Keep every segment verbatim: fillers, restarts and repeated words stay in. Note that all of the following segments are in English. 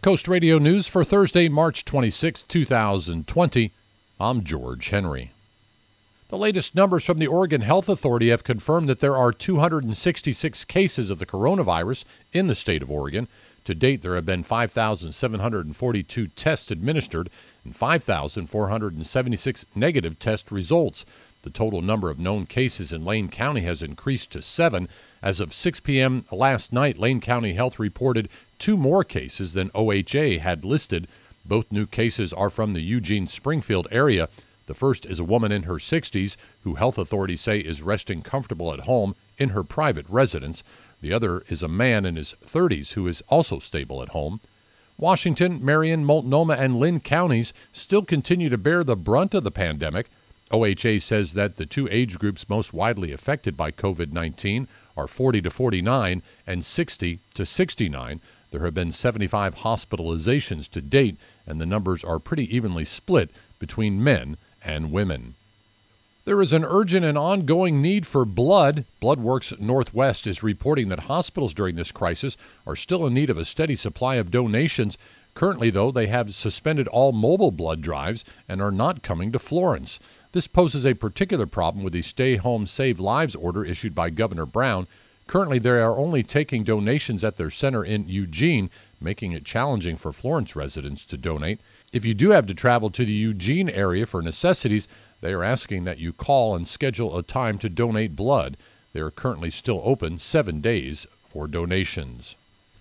Coast Radio News for Thursday, March twenty-sixth, two thousand twenty. I'm George Henry. The latest numbers from the Oregon Health Authority have confirmed that there are two hundred sixty-six cases of the coronavirus in the state of Oregon. To date, there have been five thousand seven hundred forty-two tests administered and five thousand four hundred seventy-six negative test results. The total number of known cases in Lane County has increased to seven. As of six p.m. last night, Lane County Health reported two more cases than O H A had listed. Both new cases are from the Eugene-Springfield area. The first is a woman in her sixties who health authorities say is resting comfortable at home in her private residence. The other is a man in his thirties who is also stable at home. Washington, Marion, Multnomah, and Linn counties still continue to bear the brunt of the pandemic. O H A says that the two age groups most widely affected by covid nineteen are forty to forty-nine and sixty to sixty-nine. There have been seventy-five hospitalizations to date, and the numbers are pretty evenly split between men and women. There is an urgent and ongoing need for blood. BloodWorks Northwest is reporting that hospitals during this crisis are still in need of a steady supply of donations. Currently, though, they have suspended all mobile blood drives and are not coming to Florence. This poses a particular problem with the Stay Home Save Lives order issued by Governor Brown. Currently, they are only taking donations at their center in Eugene, making it challenging for Florence residents to donate. If you do have to travel to the Eugene area for necessities, they are asking that you call and schedule a time to donate blood. They are currently still open seven days for donations.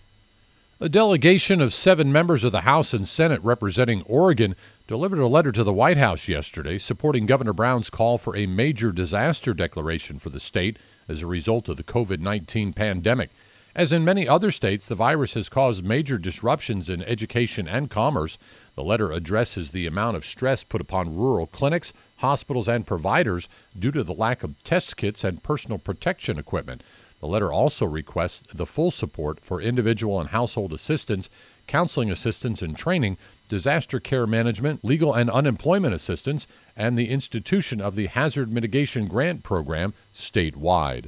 A delegation of seven members of the House and Senate representing Oregon delivered a letter to the White House yesterday supporting Governor Brown's call for a major disaster declaration for the state as a result of the covid nineteen pandemic. As in many other states, the virus has caused major disruptions in education and commerce. The letter addresses the amount of stress put upon rural clinics, hospitals, and providers due to the lack of test kits and personal protection equipment. The letter also requests the full support for individual and household assistance, counseling assistance and training, disaster care management, legal and unemployment assistance, and the institution of the Hazard Mitigation Grant Program statewide.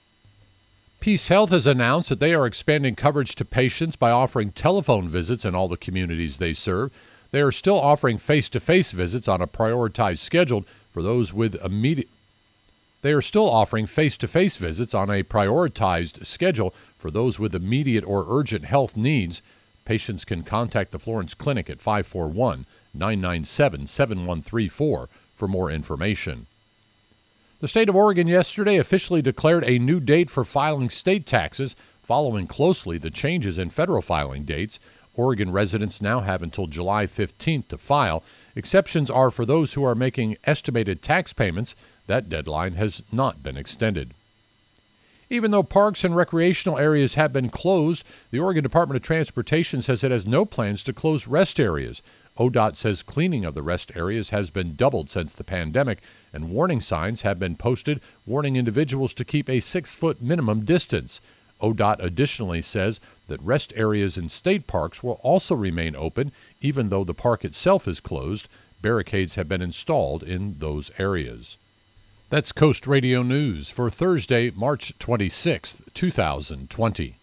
Peace Health has announced that they are expanding coverage to patients by offering telephone visits in all the communities they serve. They are still offering face-to-face visits on a prioritized schedule for those with immediate They are still offering face-to-face visits on a prioritized schedule for those with immediate or urgent health needs. Patients can contact the Florence Clinic at five four one, nine nine seven, seven one three four for more information. The state of Oregon yesterday officially declared a new date for filing state taxes, following closely the changes in federal filing dates. Oregon residents now have until July fifteenth to file. Exceptions are for those who are making estimated tax payments. That deadline has not been extended. Even though parks and recreational areas have been closed, the Oregon Department of Transportation says it has no plans to close rest areas. O D O T says cleaning of the rest areas has been doubled since the pandemic, and warning signs have been posted warning individuals to keep a six-foot minimum distance. O D O T additionally says that rest areas in state parks will also remain open, even though the park itself is closed. Barricades have been installed in those areas. That's Coast Radio News for Thursday, March twenty-sixth, two thousand twenty.